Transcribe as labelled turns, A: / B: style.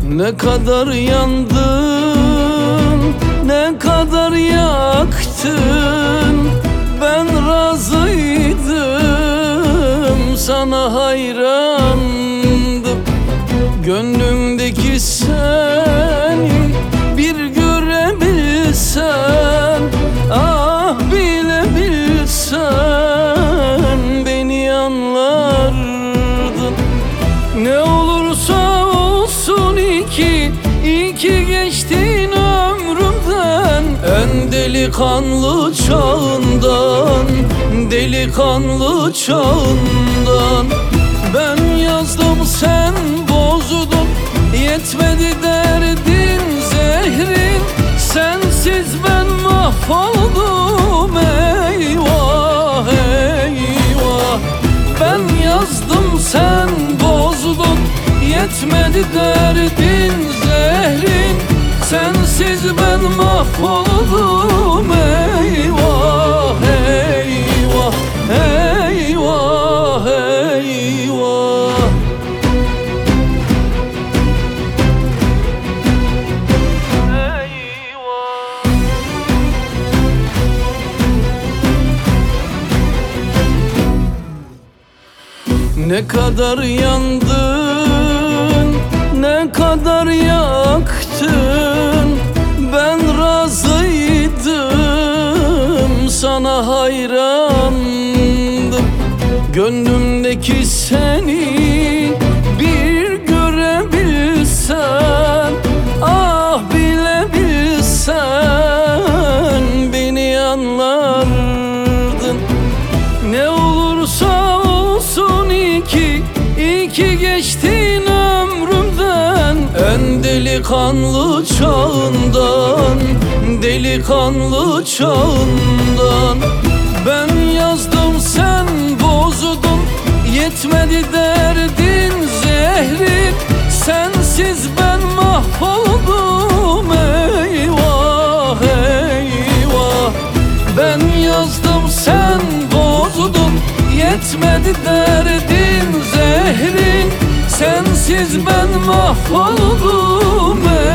A: Ne kadar yandın, ne kadar yaktın. Ben razıydım, sana hayrandım. Gönlümdeki seni bir görebilsen, ah bilebilsen beni anlardın. Ne olursa olsun iyi ki geçtin ömrümden. En delikanlı çağından, delikanlı çağından. Ben yazdım sen bozdun, yetmedi derdin zehrin. Sensiz ben mahvoldum, eyvah eyvah. Ben yazdım sen bozdun, yetmedi derdin zehrin. Sensiz ben mahvoldum, eyvah eyvah eyvah eyvah. Ne kadar yandın, ne kadar yaktın. Ben razıydım, sana hayrandım. Gönlümdeki seni bir görebilsen, ah bilebilsen beni anlardın. Ne olursa olsun iyi ki geçtin ömrümden. En delikanlı çağından, delikanlı çağından. Ben yazdım sen bozdun, yetmedi derdin zehrin. Sensiz ben mahvoldum, eyvah eyvah. Ben yazdım sen bozdun, yetmedi derdin zehrin. Sensiz ben mahvoldum,